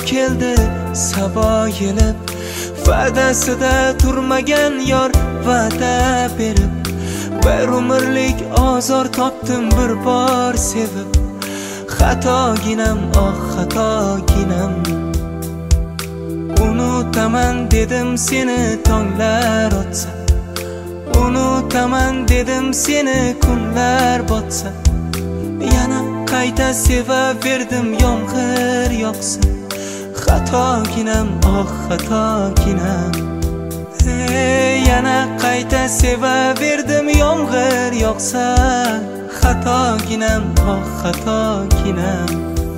keldi sabo yelib, va'dasida turmagan yor va'da berib, bir umrlik ozor topdim bir bor sevib. Xatoginam, oh xatoginam, unutaman dedim seni tonglar otsa, unutaman dedim seni kunlar botsa, yana qayta sevaverdim yomg'ir yoqsa. Xatoginam, oh xatoginam, yana qayta sevaverdim yomg'ir yoqsa. Xatoginam, oh xatoginam,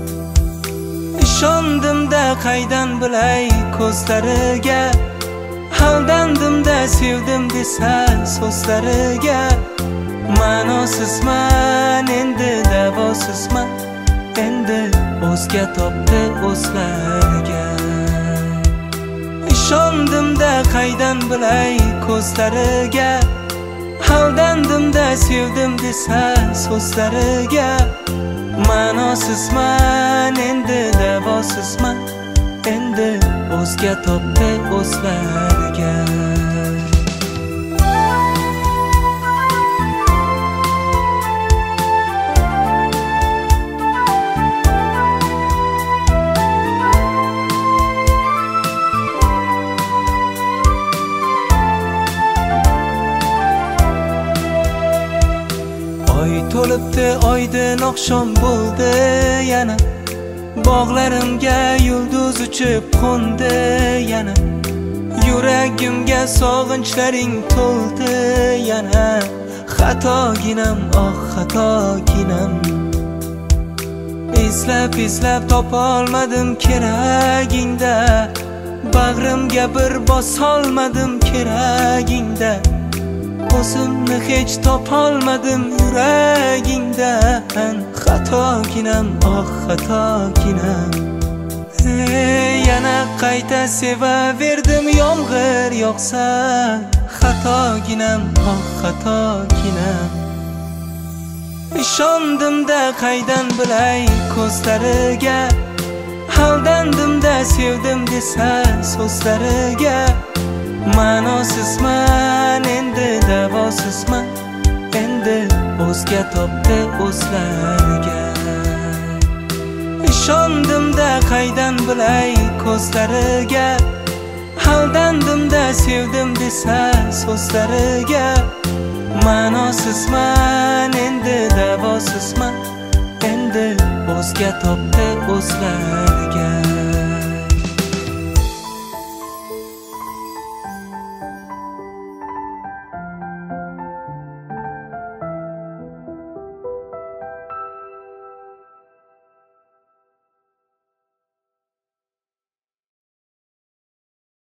ishondim-da qaydan bilay ko'zlariga, aldandim-da sevdim desa so'zlariga. Ma'nosizman endi, davosizman endi, o'zga topdi o'zlariga. Ishondim-da qaydan bilay ko'zlariga, aldandim-da sevdim desa so'zlariga. Ma'nosizman endi, davosizman endi, o'zga topdi o'zlariga. Oy to'libdi, oydin oqshom bo'ldi yana, bog'larimga yulduz uchib qo'ndi yana, yuragimga sog'inchlaring to'ldi yana. Xatoginam, oh xatoginam, izlab topolmadim keragingda, bag'rimga bir bosolmadim keragingda, o'zimni hech topolmadim yuragingdan. Xatoginam, oh xatoginam, yana qayta sevaverdim yomg'ir yoqsa. Xatoginam, oh xatoginam, ishondim-da qaydan bilay ko'zlariga, aldandim-da sevdim desa so'zlariga. Ma'nosizman endi, davosizman endi, o'zga topdi o'zlariga. Ishondim-da qaydan bilay ko'zlariga, aldandim-da sevdim desa so'zlariga. Ma'nosizman endi, davosizman endi, o'zga topdi o'zlariga.